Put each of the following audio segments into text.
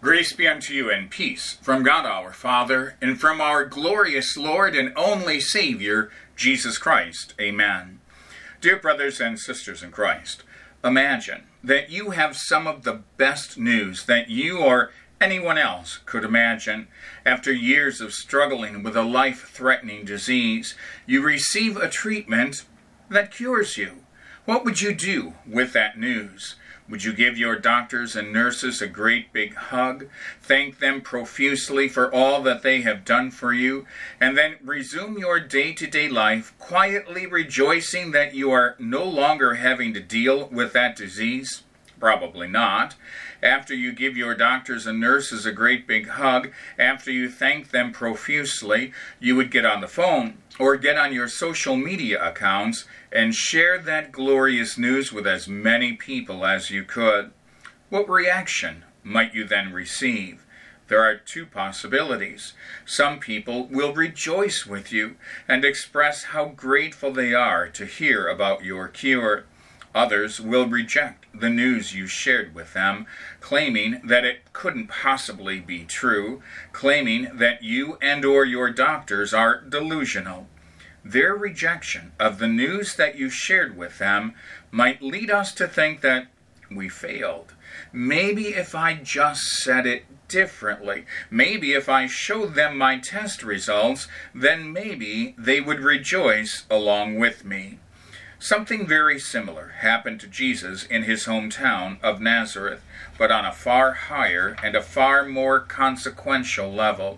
Grace be unto you and peace from God our Father, and from our glorious Lord and only Savior, Jesus Christ. Amen. Dear brothers and sisters in Christ, imagine that you have some of the best news that you or anyone else could imagine. After years of struggling with a life-threatening disease, you receive a treatment that cures you. What would you do with that news? Would you give your doctors and nurses a great big hug, thank them profusely for all that they have done for you, and then resume your day-to-day life quietly rejoicing that you are no longer having to deal with that disease? Probably not. After you give your doctors and nurses a great big hug, after you thank them profusely, you would get on the phone or get on your social media accounts and share that glorious news with as many people as you could. What reaction might you then receive? There are two possibilities. Some people will rejoice with you and express how grateful they are to hear about your cure. Others will reject the news you shared with them, claiming that it couldn't possibly be true, claiming that you and or your doctors are delusional. Their rejection of the news that you shared with them might lead us to think that we failed. Maybe if I just said it differently, maybe if I showed them my test results, then maybe they would rejoice along with me. Something very similar happened to Jesus in his hometown of Nazareth, but on a far higher and a far more consequential level.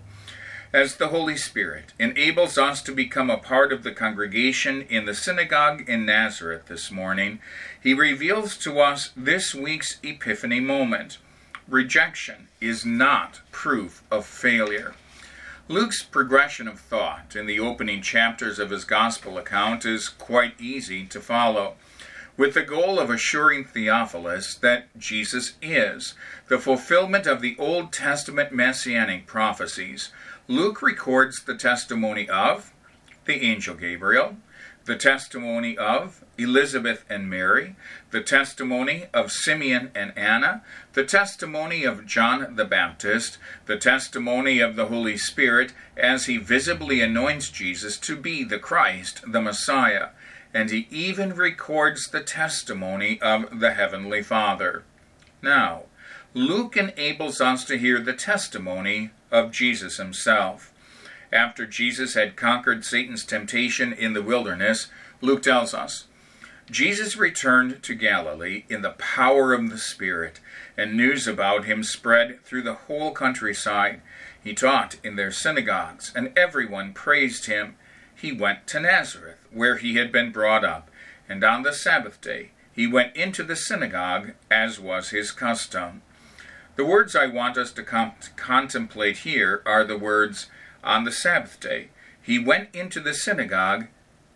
As the Holy Spirit enables us to become a part of the congregation in the synagogue in Nazareth this morning, he reveals to us this week's Epiphany moment. Rejection is not proof of failure. Luke's progression of thought in the opening chapters of his gospel account is quite easy to follow, with the goal of assuring Theophilus that Jesus is the fulfillment of the Old Testament messianic prophecies. Luke records the testimony of the angel Gabriel, the testimony of Elizabeth and Mary, the testimony of Simeon and Anna, the testimony of John the Baptist, the testimony of the Holy Spirit as he visibly anoints Jesus to be the Christ, the Messiah, and he even records the testimony of the Heavenly Father. Now, Luke enables us to hear the testimony of Jesus himself. After Jesus had conquered Satan's temptation in the wilderness, Luke tells us, Jesus returned to Galilee in the power of the Spirit, and news about him spread through the whole countryside. He taught in their synagogues, and everyone praised him. He went to Nazareth, where he had been brought up, and on the Sabbath day he went into the synagogue, as was his custom. The words I want us to contemplate here are the words, on the Sabbath day. He went into the synagogue,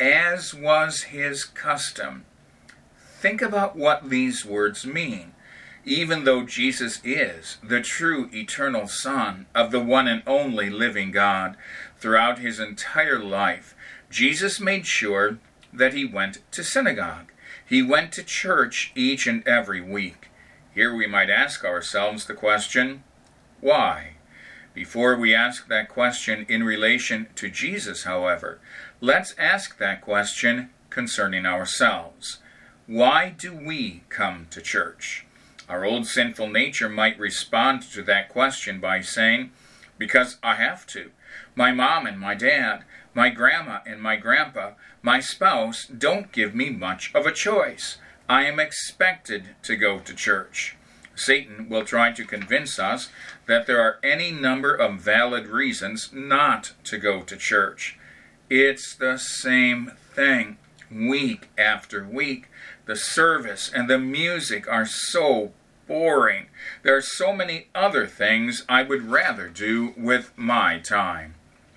as was his custom. Think about what these words mean. Even though Jesus is the true eternal Son of the one and only living God, throughout his entire life, Jesus made sure that he went to synagogue. He went to church each and every week. Here we might ask ourselves the question, why? Before we ask that question in relation to Jesus, however, let's ask that question concerning ourselves. Why do we come to church? Our old sinful nature might respond to that question by saying, because I have to. My mom and my dad, my grandma and my grandpa, my spouse don't give me much of a choice. I am expected to go to church. Satan will try to convince us that there are any number of valid reasons not to go to church. It's the same thing, week after week. The service and the music are so boring. There are so many other things I would rather do with my time.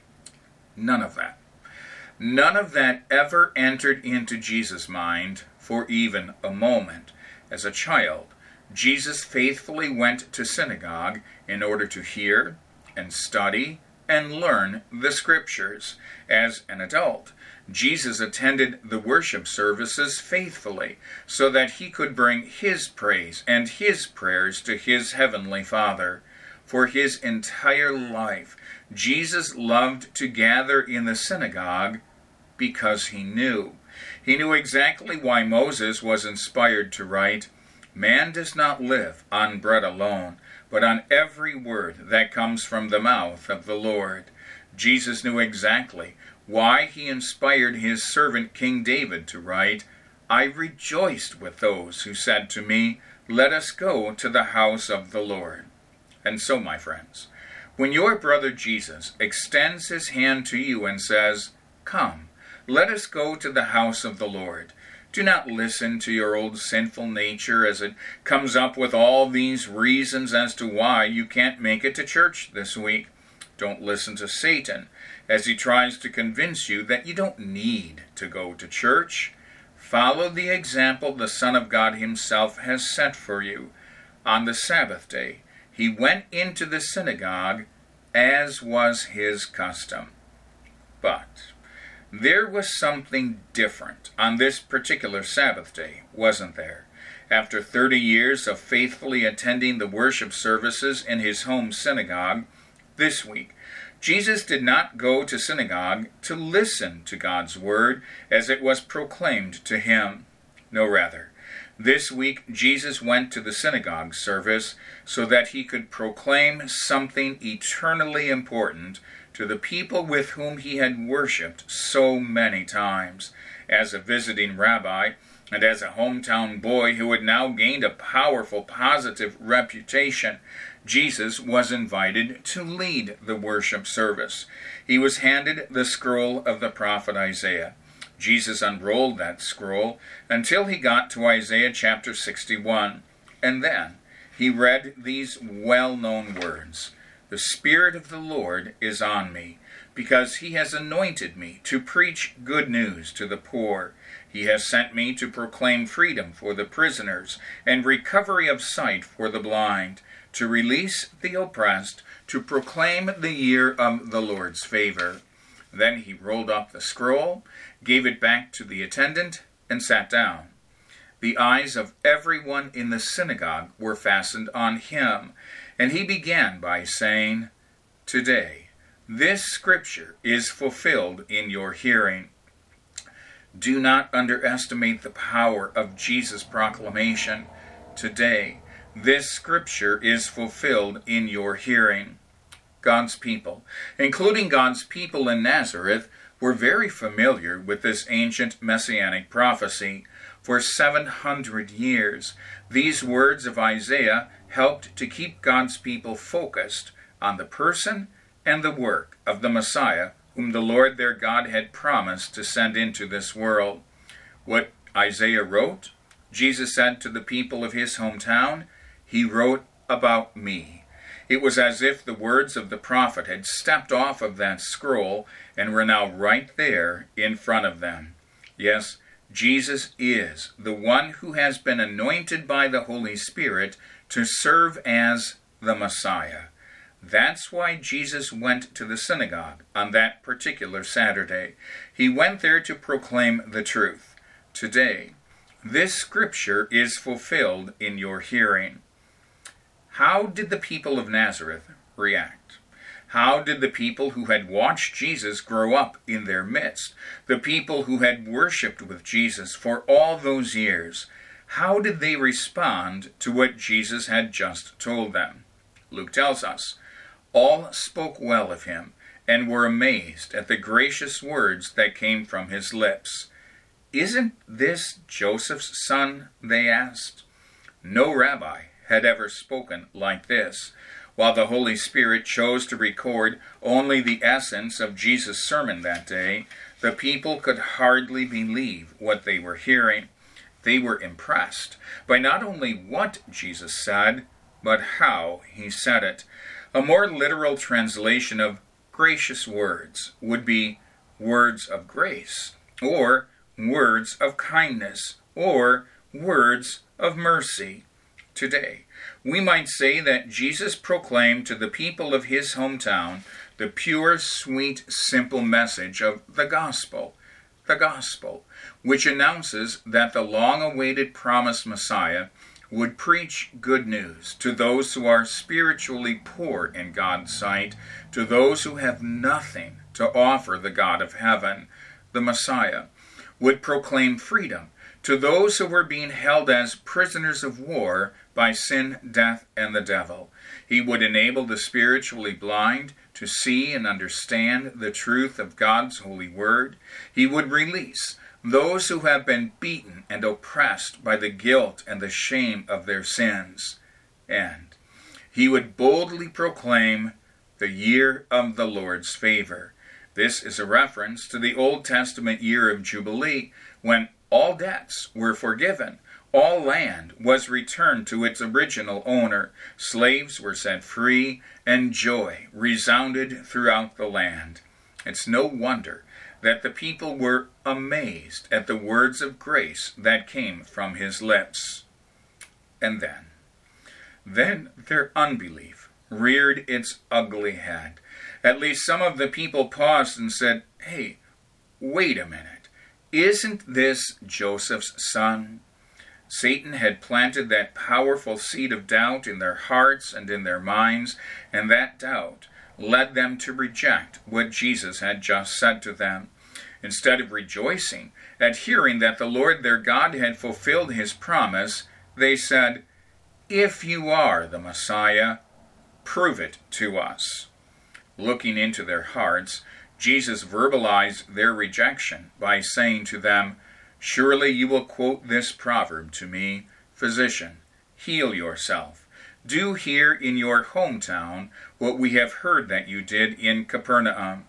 None of that ever entered into Jesus' mind for even a moment. As a child, Jesus faithfully went to synagogue in order to hear and study and learn the Scriptures. As an adult, Jesus attended the worship services faithfully so that he could bring his praise and his prayers to his heavenly Father. For his entire life, Jesus loved to gather in the synagogue because he knew. He knew exactly why Moses was inspired to write, "Man does not live on bread alone, but on every word that comes from the mouth of the Lord." Jesus knew exactly why he inspired his servant King David to write, "I rejoiced with those who said to me, 'Let us go to the house of the Lord.'" And so, my friends, when your brother Jesus extends his hand to you and says, "Come, let us go to the house of the Lord," do not listen to your old sinful nature as it comes up with all these reasons as to why you can't make it to church this week. Don't listen to Satan as he tries to convince you that you don't need to go to church. Follow the example the Son of God himself has set for you. On the Sabbath day, he went into the synagogue as was his custom. But there was something different on this particular Sabbath day, wasn't there? After 30 years of faithfully attending the worship services in his home synagogue, this week, Jesus did not go to synagogue to listen to God's word as it was proclaimed to him. No, rather, this week Jesus went to the synagogue service so that he could proclaim something eternally important to the people with whom he had worshipped so many times. As a visiting rabbi and as a hometown boy who had now gained a powerful positive reputation, Jesus was invited to lead the worship service. He was handed the scroll of the prophet Isaiah. Jesus unrolled that scroll until he got to Isaiah chapter 61, and then he read these well-known words, "The Spirit of the Lord is on me, because he has anointed me to preach good news to the poor. He has sent me to proclaim freedom for the prisoners and recovery of sight for the blind, to release the oppressed, to proclaim the year of the Lord's favor." Then he rolled up the scroll, gave it back to the attendant, and sat down. The eyes of everyone in the synagogue were fastened on him, and he began by saying, "Today, this scripture is fulfilled in your hearing." Do not underestimate the power of Jesus' proclamation. Today, this scripture is fulfilled in your hearing. God's people, including God's people in Nazareth, were very familiar with this ancient messianic prophecy. For 700 years, these words of Isaiah helped to keep God's people focused on the person and the work of the Messiah, whom the Lord their God had promised to send into this world. What Isaiah wrote, Jesus said to the people of his hometown, "He wrote about me." It was as if the words of the prophet had stepped off of that scroll and were now right there in front of them. Yes, Jesus is the one who has been anointed by the Holy Spirit to serve as the Messiah. That's why Jesus went to the synagogue on that particular Saturday. He went there to proclaim the truth. Today, this scripture is fulfilled in your hearing. How did the people of Nazareth react? How did the people who had watched Jesus grow up in their midst, the people who had worshipped with Jesus for all those years, how did they respond to what Jesus had just told them? Luke tells us, all spoke well of him and were amazed at the gracious words that came from his lips. "Isn't this Joseph's son?" they asked. No rabbi had ever spoken like this. While the Holy Spirit chose to record only the essence of Jesus' sermon that day, the people could hardly believe what they were hearing. They were impressed by not only what Jesus said, but how he said it. A more literal translation of gracious words would be words of grace, or words of kindness, or words of mercy. Today, we might say that Jesus proclaimed to the people of his hometown the pure, sweet, simple message of the gospel, which announces that the long-awaited promised Messiah would preach good news to those who are spiritually poor in God's sight, to those who have nothing to offer the God of heaven. The Messiah would proclaim freedom to those who were being held as prisoners of war by sin, death, and the devil. He would enable the spiritually blind to see and understand the truth of God's holy word. He would release those who have been beaten and oppressed by the guilt and the shame of their sins. And he would boldly proclaim the year of the Lord's favor. This is a reference to the Old Testament year of Jubilee, when all debts were forgiven, all land was returned to its original owner, slaves were set free, and joy resounded throughout the land. It's no wonder that the people were amazed at the words of grace that came from his lips. And then their unbelief reared its ugly head. At least some of the people paused and said, "Hey, wait a minute. Isn't this Joseph's son?" Satan had planted that powerful seed of doubt in their hearts and in their minds, and that doubt led them to reject what Jesus had just said to them. Instead of rejoicing at hearing that the Lord their God had fulfilled his promise, they said, "If you are the Messiah, prove it to us." Looking into their hearts, Jesus verbalized their rejection by saying to them, "Surely you will quote this proverb to me, 'Physician, heal yourself. Do here in your hometown what we have heard that you did in Capernaum.'"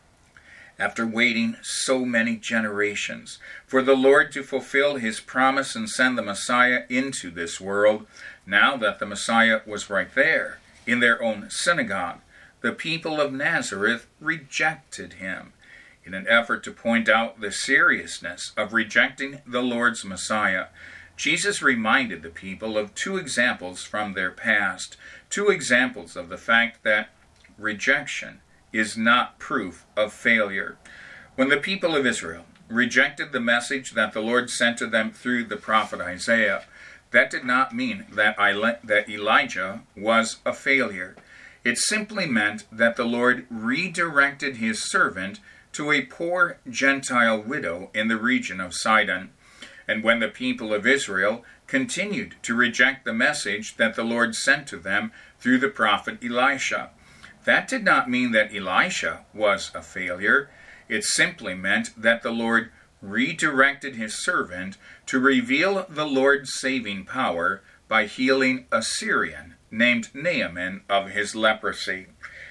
After waiting so many generations for the Lord to fulfill his promise and send the Messiah into this world, now that the Messiah was right there in their own synagogue, the people of Nazareth rejected him. In an effort to point out the seriousness of rejecting the Lord's Messiah, Jesus reminded the people of two examples from their past, two examples of the fact that rejection is not proof of failure. When the people of Israel rejected the message that the Lord sent to them through the prophet Isaiah, that did not mean that Elijah was a failure. It simply meant that the Lord redirected his servant to a poor Gentile widow in the region of Sidon. And when the people of Israel continued to reject the message that the Lord sent to them through the prophet Elisha, that did not mean that Elisha was a failure. It simply meant that the Lord redirected his servant to reveal the Lord's saving power by healing a Syrian named Naaman of his leprosy.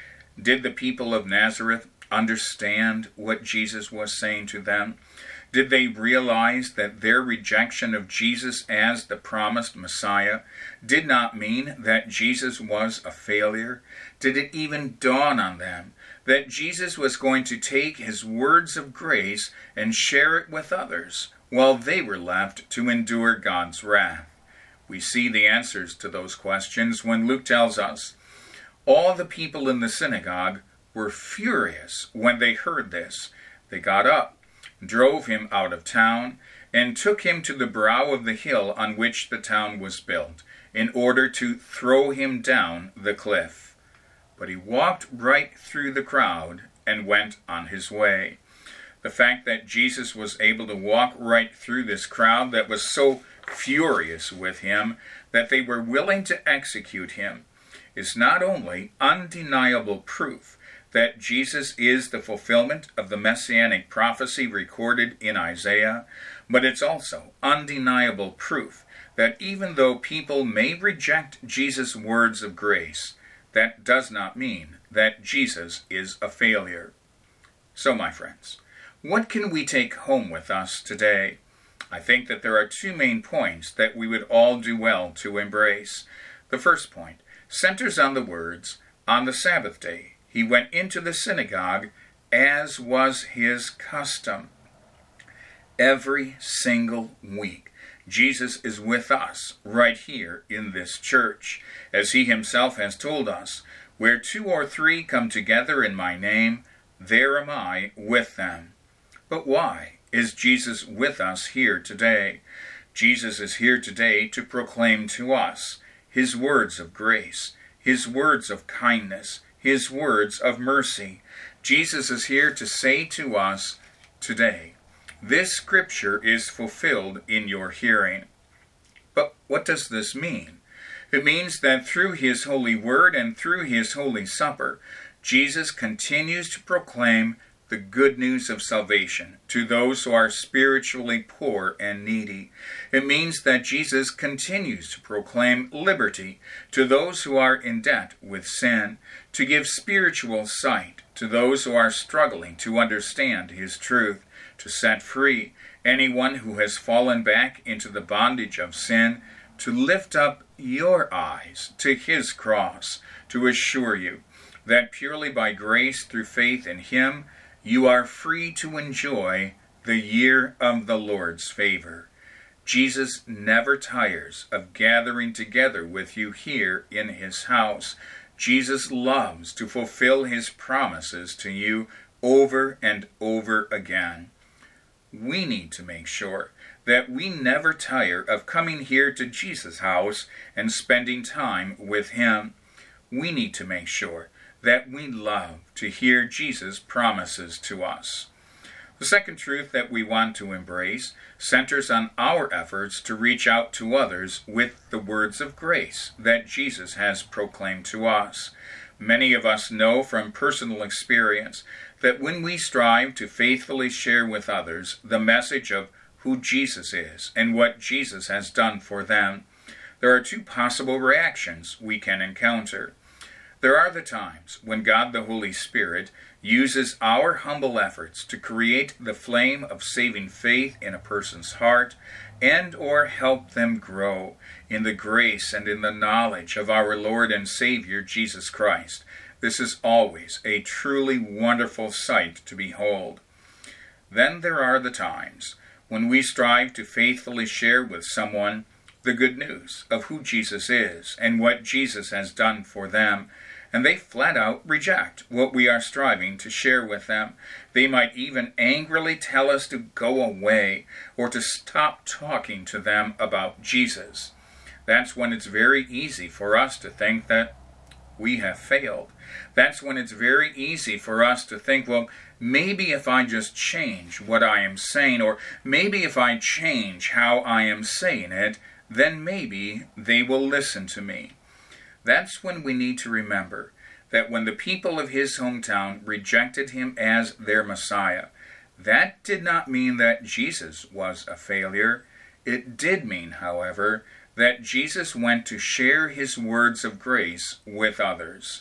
Did the people of Nazareth understand what Jesus was saying to them? Did they realize that their rejection of Jesus as the promised Messiah did not mean that Jesus was a failure? Did it even dawn on them that Jesus was going to take his words of grace and share it with others, while they were left to endure God's wrath? We see the answers to those questions when Luke tells us, "All the people in the synagogue were furious when they heard this. They got up, drove him out of town, and took him to the brow of the hill on which the town was built, in order to throw him down the cliff. But he walked right through the crowd and went on his way." The fact that Jesus was able to walk right through this crowd that was so furious with him that they were willing to execute him is not only undeniable proof that Jesus is the fulfillment of the messianic prophecy recorded in Isaiah, but it's also undeniable proof that even though people may reject Jesus' words of grace, that does not mean that Jesus is a failure. So, my friends, what can we take home with us today? I think that there are two main points that we would all do well to embrace. The first point centers on the words, "On the Sabbath day, he went into the synagogue as was his custom." Every single week, Jesus is with us right here in this church. As he himself has told us, "Where 2 or 3 come together in my name, there am I with them." But why is Jesus with us here today? Jesus is here today to proclaim to us his words of grace, his words of kindness, his words of mercy. Jesus is here to say to us today, this scripture is fulfilled in your hearing. But what does this mean? It means that through his holy word and through his holy supper, Jesus continues to proclaim the good news of salvation to those who are spiritually poor and needy. It means that Jesus continues to proclaim liberty to those who are in debt with sin, to give spiritual sight to those who are struggling to understand his truth, to set free anyone who has fallen back into the bondage of sin, to lift up your eyes to his cross, to assure you that purely by grace through faith in him, you are free to enjoy the year of the Lord's favor. Jesus never tires of gathering together with you here in his house. Jesus loves to fulfill his promises to you over and over again. We need to make sure that we never tire of coming here to Jesus' house and spending time with him. We need to make sure that we love to hear Jesus' promises to us. The second truth that we want to embrace centers on our efforts to reach out to others with the words of grace that Jesus has proclaimed to us. Many of us know from personal experience that when we strive to faithfully share with others the message of who Jesus is and what Jesus has done for them, there are two possible reactions we can encounter. There are the times when God the Holy Spirit uses our humble efforts to create the flame of saving faith in a person's heart and or help them grow in the grace and in the knowledge of our Lord and Savior Jesus Christ. This is always a truly wonderful sight to behold. Then there are the times when we strive to faithfully share with someone the good news of who Jesus is and what Jesus has done for them, and they flat out reject what we are striving to share with them. They might even angrily tell us to go away or to stop talking to them about Jesus. That's when it's very easy for us to think that we have failed. That's when it's very easy for us to think, well, maybe if I just change what I am saying, or maybe if I change how I am saying it, then maybe they will listen to me. That's when we need to remember that when the people of his hometown rejected him as their Messiah, that did not mean that Jesus was a failure. It did mean, however, that Jesus went to share his words of grace with others.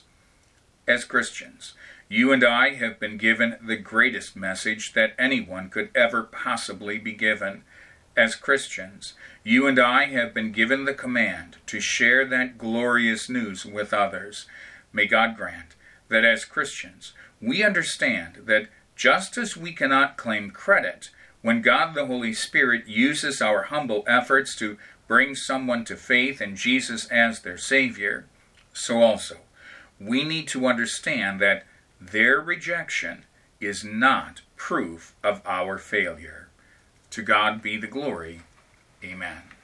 As Christians, you and I have been given the greatest message that anyone could ever possibly be given. As Christians, you and I have been given the command to share that glorious news with others. May God grant that as Christians, we understand that just as we cannot claim credit when God the Holy Spirit uses our humble efforts to bring someone to faith in Jesus as their Savior, so also we need to understand that their rejection is not proof of our failure. To God be the glory. Amen.